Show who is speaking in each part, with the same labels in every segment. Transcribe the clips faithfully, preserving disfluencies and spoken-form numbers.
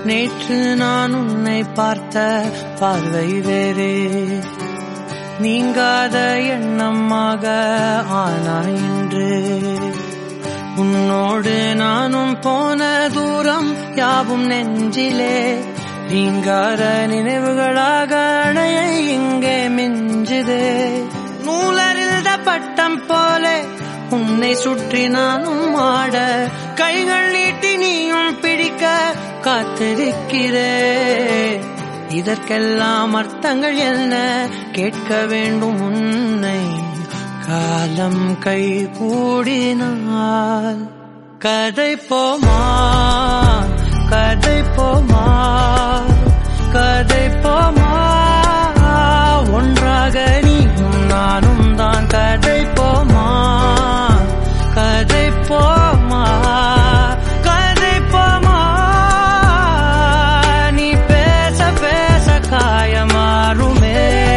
Speaker 1: நேற்று நான் உன்னை பார்த்த பார்வை வேறே, நீங்காத எண்ணமாக ஆனாய் இன்று. உன்னோடு நானும் போன தூரம் யாவும் நெஞ்சிலே நீங்காத நினைவுகளாக அணைய இங்கே மிஞ்சுதே. நூலறிந்த பட்டம் போலே உன்னை சுற்றி நானும் ஆட, கைகள் நீட்டி நீயும் பிடிக்க காத்திருக்கிறே. இதற்கெல்லாம் அர்த்தங்கள் என்ன கேட்க வேண்டும் உன்னை, காலம் கை கூடினால். கதை போமா கதை போமா கதை போமா, ஒன்றாக நீயும் நானும் தான். கதை போமா கதை போமா கதை போமா, நீ பேச பேச காயமாறுமே.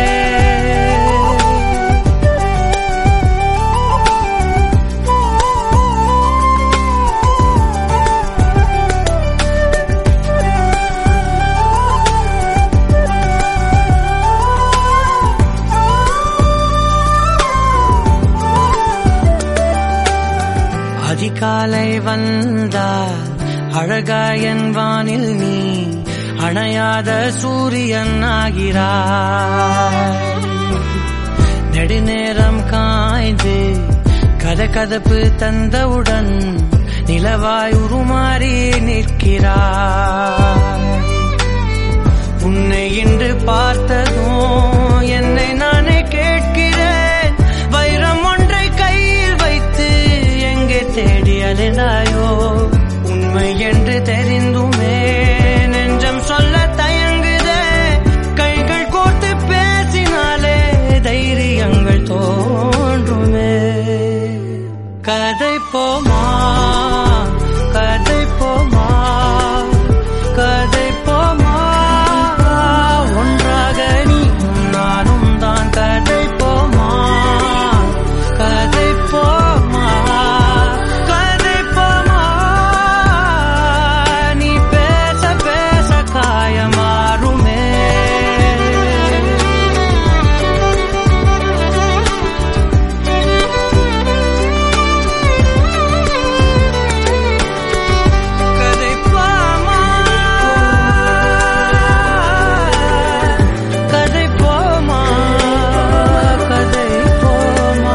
Speaker 1: அதிகாலை வந்தால் அழகாயன் வானில் நீ அணையாத சூரியன் ஆகிறாய். நெடுநேரம் காய்ந்து கதகதப்பு தந்தவுடன் நிலவாய் உருமாறி நிற்கிறாய். உன்னை இன்று பார்த்ததும் என்னை நானே கேட்கிறேன், வைரம் ஒன்றை கையில் வைத்து எங்கே தேடி அலைந்தாயோ. உண்மை என்று தெரிந்துமே நெஞ்சம் சொல்ல தயங்குதே, கைகள் கோர்த்து பேசினாலே தைரியங்கள் தோன்றுமே. கதை போமா கதை போமா கதை போமா, ஒன்றாக நீயும் நானும் தான். கதை போமா கதை போமா கதை போமா, நீ பேச பேச காயமாறுமே. கதை போமா கதை போமா கதை போமா.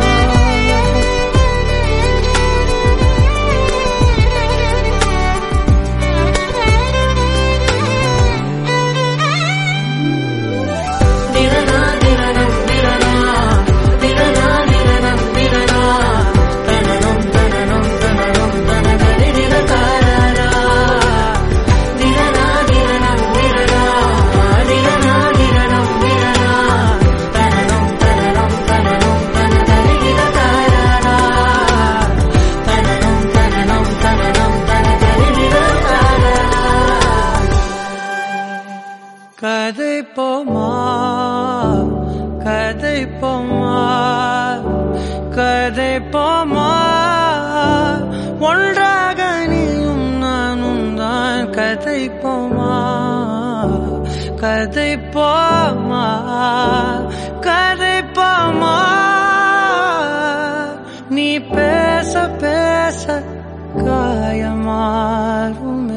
Speaker 1: திரனா திரனம் திரனா திரனா திரனம் திரனா, தனனம் தனனம் தனனம் தனகரி திரகாரா. திரனா திரனம் திரனா திரனா திரனம் திரனா, தனனம் தனனம் தனனம் தனகரி திரகாரா. தனனம் தனனம் தனனம் தனகரி திரகாரா. கதை போமா கதை போமா கதை போமா, ஒன்றாக நீயும் நானும் தான். கதை போமா கதை போமா கதை போமா, நீ பேச பேச காயமாறுமே.